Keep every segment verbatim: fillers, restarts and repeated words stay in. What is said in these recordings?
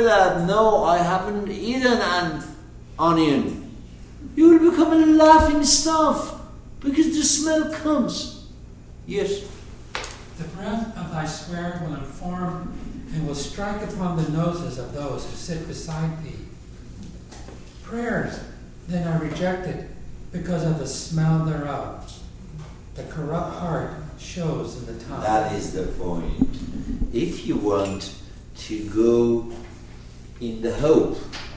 remember that, no, I haven't eaten an onion, you will become a laughing stock because the smell comes. Yes? The breath of thy Spirit will inform and will strike upon the noses of those who sit beside thee. Prayers then are rejected because of the smell thereof. The corrupt heart shows in the tongue. That is the point. If you want to go in the hope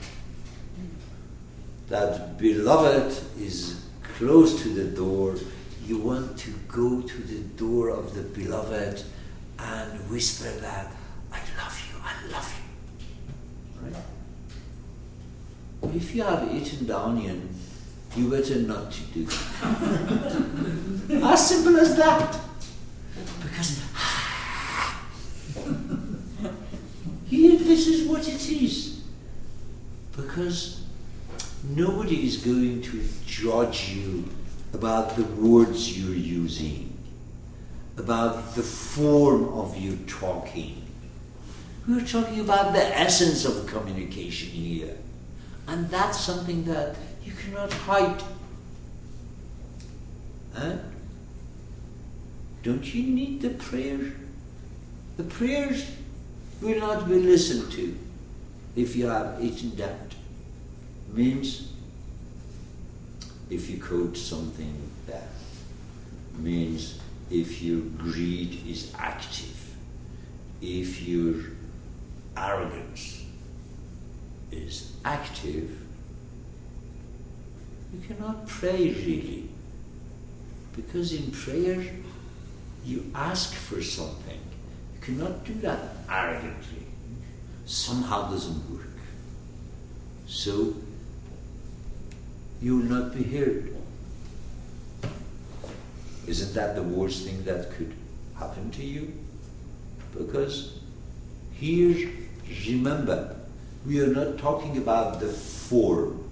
that beloved is close to the door, you want to go to the door of the beloved and whisper that, I love you, I love you. Right? If you have eaten the onion, you better not to do that. As simple as that. Because here, this is what it is. Because nobody is going to judge you about the words you're using, about the form of your talking. We're talking about the essence of communication here. And that's something that you cannot hide. Huh? Don't you need the prayer? The prayers will not be listened to if you have eaten that. Means if you quote something that means if your greed is active, if your arrogance is active, you cannot pray really. Because in prayer, you ask for something. You cannot do that arrogantly. Somehow doesn't work. So, you will not be heard. Isn't that the worst thing that could happen to you? Because here, remember, we are not talking about the form.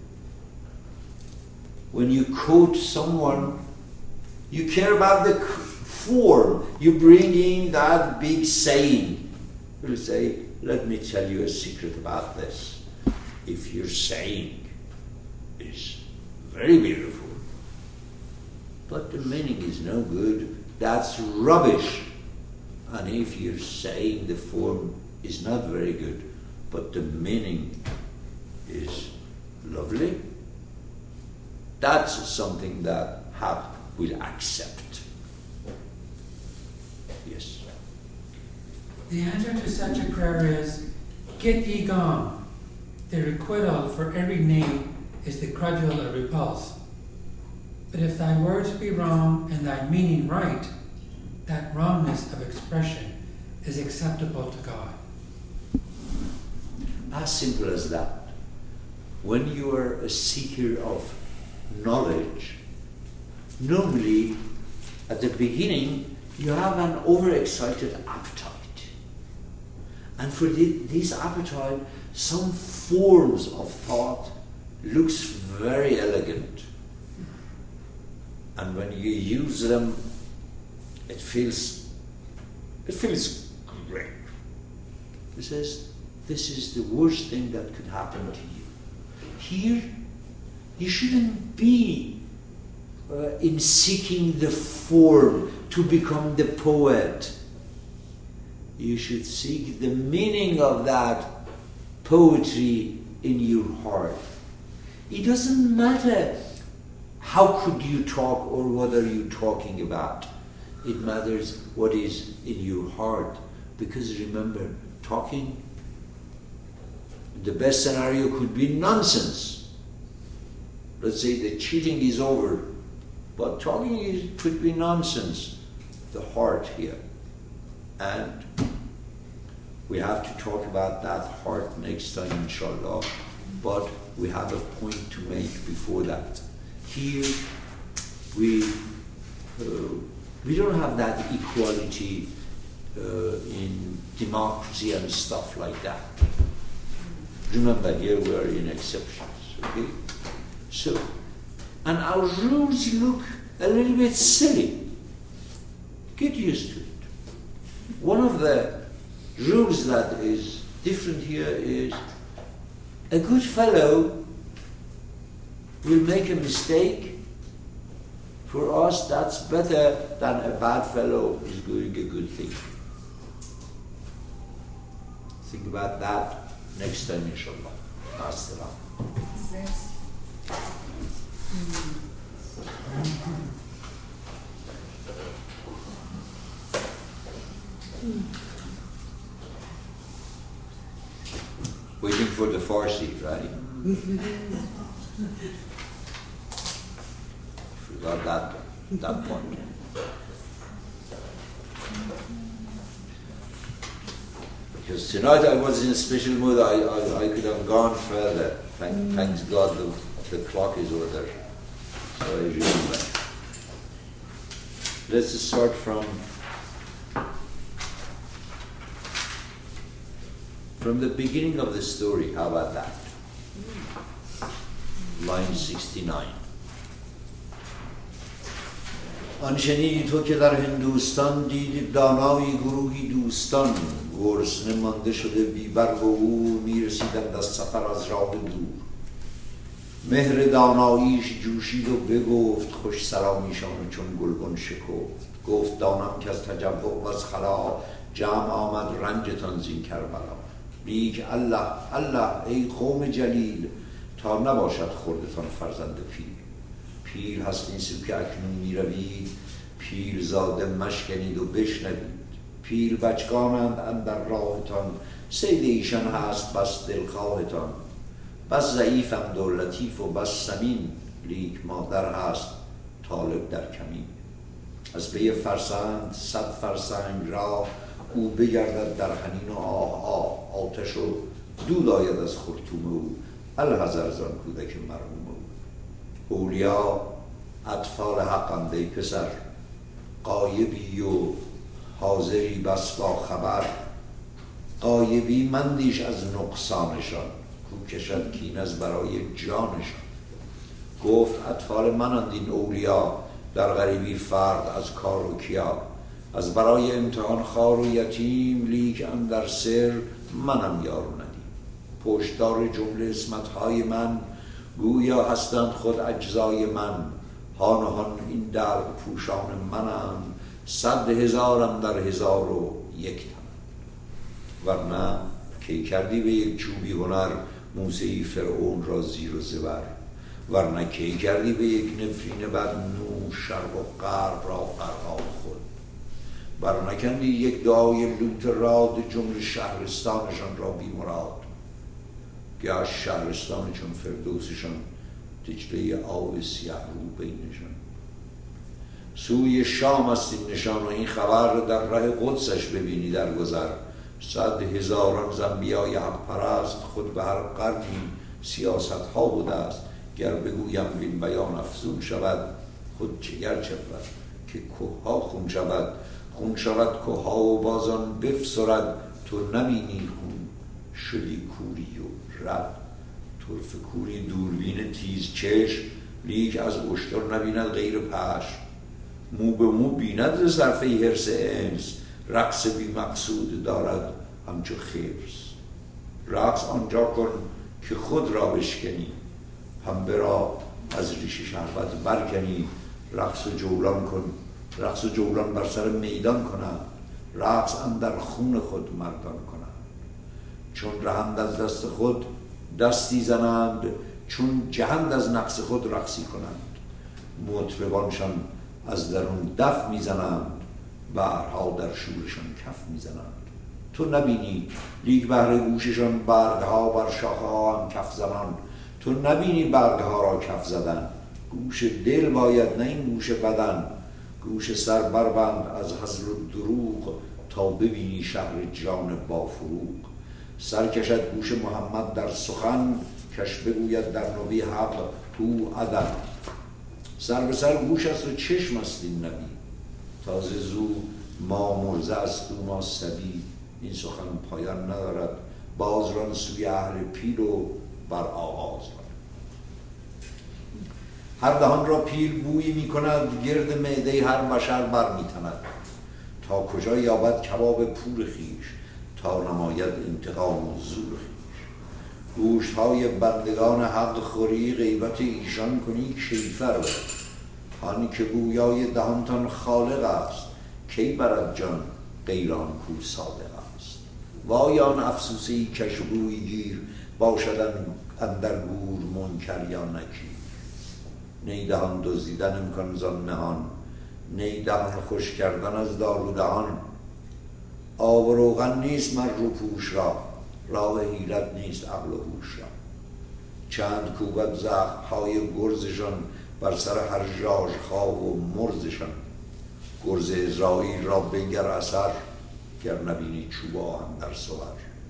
When you quote someone, you care about the form. You bring in that big saying. You'll say, let me tell you a secret about this. If your saying is very beautiful, but the meaning is no good, that's rubbish. And if you're saying the form is not very good, but the meaning is lovely, that's something that Hab will accept. Yes. The answer to such a prayer is, get ye gone. The requital for every name is the cudgel a repulse. But if thy words be wrong and thy meaning right, that wrongness of expression is acceptable to God. As simple as that. When you are a seeker of knowledge, normally at the beginning you have an overexcited appetite. And for the, this appetite, some forms of thought looks very elegant. And when you use them, it feels it feels great. It says, this is the worst thing that could happen to you. Here, you shouldn't be uh, in seeking the form to become the poet. You should seek the meaning of that poetry in your heart. It doesn't matter how could you talk or what are you talking about. It matters what is in your heart. Because remember, talking, the best scenario could be nonsense. Let's say the cheating is over, but talking is, could be nonsense. The heart here. And we have to talk about that heart next time, inshallah. But we have a point to make before that. Here, we uh, we don't have that equality uh, in democracy and stuff like that. Remember, here we are in exceptions, okay? So, and our rules look a little bit silly. Get used to it. One of the rules that is different here is a good fellow will make a mistake. For us, that's better than a bad fellow is doing a good thing. Think about that next time, inshallah. As-salam. Waiting for the Farsi, right? Forgot that, that point. Because tonight I was in a special mood, I, I, I could have gone further. Thank, mm. Thanks God the, the clock is ordered. So I remember. Let's start from from the beginning of the story. How about that? Line sixty-nine. آن شنیدی تو که در هندوستان دیدی دانایی گروهی دوستان گرسنه مانده شده بی برگ و او میرسیدند از سفر از راه دور مهر داناییش جوشید و بگفت خوش سلامیشان چون گلبن شکفت گفت دانم که از تجبع و از خلا جمع آمد رنجتان زین کربلا لیک الله الله ای قوم جلیل تا نباشد خوردتان فرزند پیل پیل هست این سو که اکنون می روید پیل زاده مشکنید و بشنوید پیل بچگانند اندر راهتان سید ایشان هست بس دلخواهتان بس ضعیفند و لطیف و بس سمین لیک مادر هست طالب در کمین از پی فرسنگ صد فرسنگ راه او بگردد در حنین و آه آه آتش و دود آید از خرطوم او الحذر زان کودک مرحوم او اولیا اطفال حقند ای پسر غایبی و حاضری بس با خبر غایبی مندیش از نقصانشان کو کشد کین از برای جانشان گفت اطفال منند این اولیا در غریبی فرد از کار و کیا از برای امتحان خوار و یتیم لیک اندر سر منم یار و ندیم پشتدار جمله اسمتهای من گویا هستند خود اجزای من هان و هان این در پوشان منم صد هزارم در هزار و یک تن ورنه کی کردی به یک چوبی هنر موسی فرعون را زیر و زبر ورنه کی کردی به یک نفرین بد نو شرق و غرب را غرقاب خود برنکندی یک دعای لوت راد جمله شهرستانشان را بی مراد گشت شهرستان چون فردوسشان دجله آب سیاه رو بینشان سوی شام است این نشان و این خبر در ره قدسش ببینی در گذر صد هزاران زنبیای حق پرست خود به هر قرنی سیاست ها بوده است گر بگویم بین بیان افزون شود خود چگر چپرد که کوه ها خون شود خون شود کوه ها و بازان بفسرد تو نبینی خون شدی کوری و رد طرف کوری دوربین تیز چشم لیک از اشتر نبیند غیر پشم مو به مو بیند ز صرفه حرص انس رقص بی مقصود دارد همچو خرس رقص آنجا کن که خود را بشکنی پنبه را از ریش شهوت برکنی رقص و جولان کن رقص و جولان بر سر میدان کنند رقص اندر خون خود مردان کنند چون رهند از دست خود دستی زنند چون جهند از نقص خود رقصی کنند مطربانشان از درون دف میزنند بحرها در شورشان کف میزنند تو نبینی لیک بهر گوششان برگها بر شاخه ها هم کف زنند تو نبینی برگها را کف زدن گوش دل باید نه این گوش بدن گوش سر بربند از هزل و دروغ تا ببینی شهر جان با فروغ سر کشد گوش محمد در سخن کش بگوید در نبی حق هو عدن سر به سر گوش است و چشم است این نبی تازه زو ما مرزه است و ما سبی این سخن پایان ندارد باز ران سوی اهل پیل و بر آغاز ران هر دهان را پیل بویی می کند گرد معده هر بشر بر می تند تا کجا یابد کباب پور خیش تا نماید انتقام و زور خویش. گوشت های بندگان حق خوری، غیبت ایشان کنی کیفر بر. آنی که گویای دهانتان خالق است، کی برد جان غیران کو صادق است. وای آن افسوسی کشگوی گیر، باشدن اندر گور منکر یا نکیر. نی دهان دزدیدن امکان زان نهان، نی دهان خوش کردن از دارو دهان. آب و روغن نیست مر روپوش را، راه حیلت نیست عقل و هوش را. چند کوبد زخم‌های گرزشان، بر سر هر ژاژخواه و مرزشان. گرز عزراییل را بنگر اثر، گر نبینی چوب آهن در صور.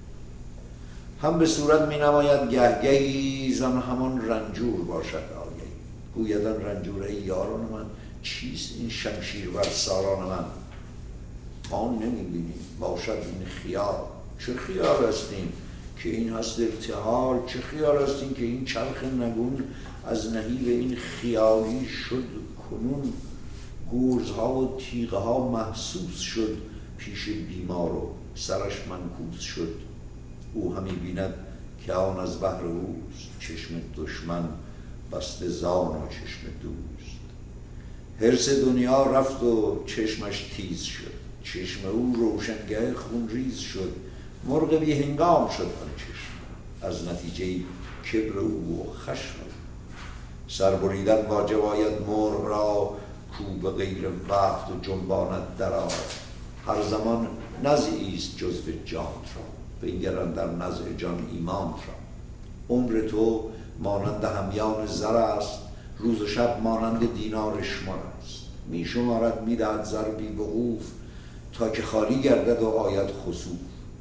هم به صورت می نماید گهگهی، زن همان رنجور باشد آگهی. گویدن رنجور ای یاران من، چیست این شمشیر بر ساران من. ما نمی بینیم باشد این خیال، چه خیال هستیم که این هست ارتحال. چه خیال هستیم که این چرخ نگون، از نهیب این خیالی شد کنون. گرزها و تیغه ها محسوس شد، پیش بیمار و سرش منکوس شد. او همی بیند که آن از بهر اوست، چشم دشمن بسته زان و چشم دوست. حرص دنیا رفت و چشمش تیز شد، چشم او روشنگه خون ریز شد. مرغ بی هنگام شد آن چشم، از نتیجه کبر او و خشم. سر بریدن واجب آید مرغ را، کو به غیر وقت و جنباند درآ. هر زمان نزعی است جزو جان را، بنگرند در نزع جان ایمان را. عمر تو مانند همیان زر است، روز و شب مانند دینار شمار است. می شمارد می دهد زر بی وقوف، تا که خالی گردد و آید خسوف.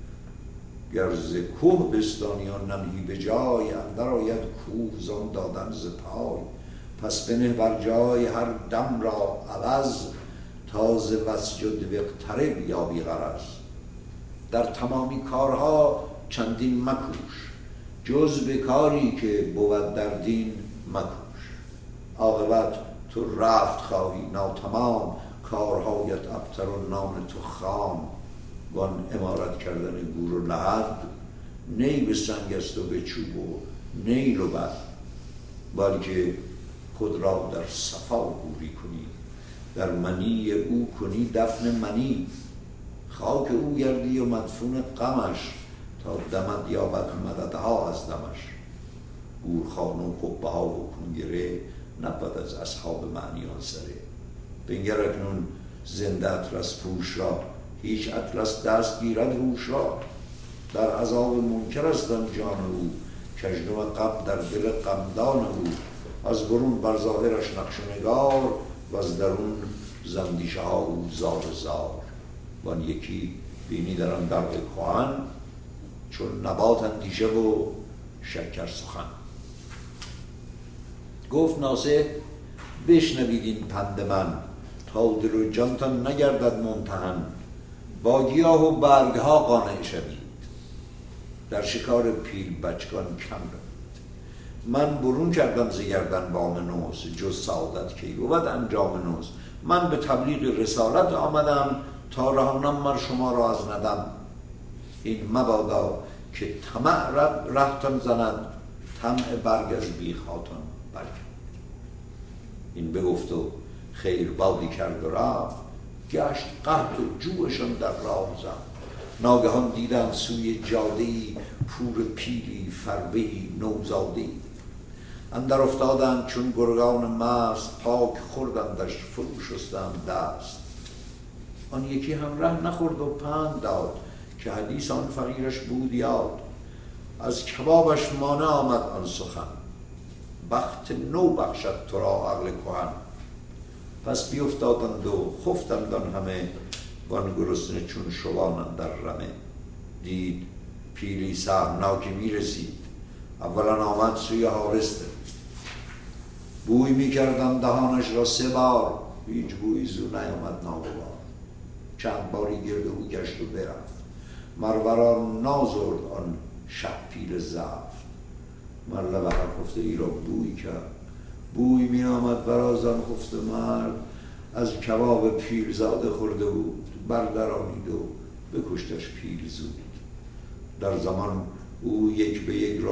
گر ز کوه بستانی و ننهی به جای، اندر آید کوه زان دادن ز پای. پس بنه بر جای هر دم را عوض، تا ز وسجد واقترب یابی غرض. در تمامی کارها چندین مکوش، جز به کاری که بود در دین مکوش. عاقبت تو رفت خواهی ناتمام، کارهایت ابتر و نام تو خام. وان امارت کردن گور و لحد، نی به سنگ است و به چوب و نیل و بد. بلکه خود را در صفا گوری کنی، در منی او کنی دفن منی. خاک او گردی و مدفون غمش، تا دمد یابد مددها از دمش. گورخانه و قبه ها و کنگره، نبود از اصحاب معنیان سره. بنگر اکنون زنده اطلس پوش را، هیچ اطلس دست گیرد هوش را. در عذاب منکر است آن جان او، کژدم غم در دل غمدان او. از برون بر ظاهرش نقش و نگار، و از درون زندیشه ها او زار زار. وان یکی بینی در آن درد کهن، چون نبات اندیشه و شکر سخن. گفت ناصح بشنوید این پند من، تا دل و جانتان نگردد ممتحن. با گیاه و برگها قانع شوید، در شکار پیل بچگان کم روید. من برون کردم ز گردن وام نوز، جز سعادت کی بود انجام نوز. من به تبلیغ رسالت آمدم، تا رهانم مر شما را از ندم. این مبادا که طمع رهتان زند، طمع برگ از بیخاتان برکند. این بگفت و خیر بادی کرد و رفت، گشت قحط و جوعشان در راه زد. ناگهان دیدند سوی جاده‌ای، پور پیلی فربه‌ای نوزاده‌ای. اندر افتادند چون گرگان مست، پاک خوردندش فرو شستند دست. آن یکی هم ره نخورد و پند داد، که حدیث آن فقیرش بود یاد. از کبابش مانع آمد آن سخن، بخت نو بخشد تو را عقل کهن. پس بیفتادند و خفتند آن همه، وان گرسنه چون شبانند در رمه. دید پیلی سهمناکی می رسید، اولا آمد سوی حارسته. بوی می کردم دهانش را سه بار، هیچ بوی زو نیامد ناگوار. چند باری گرد او گشت و برفت، مرورا نازرد آن شب پیل زفت. مر لب هر خفته ای را بوی کرد، بوی می آمد براز آن خفته مرد. از کباب پیل زاده خورده بود، بردرانید و بکشتش پیل زود. در زمان او یک به یک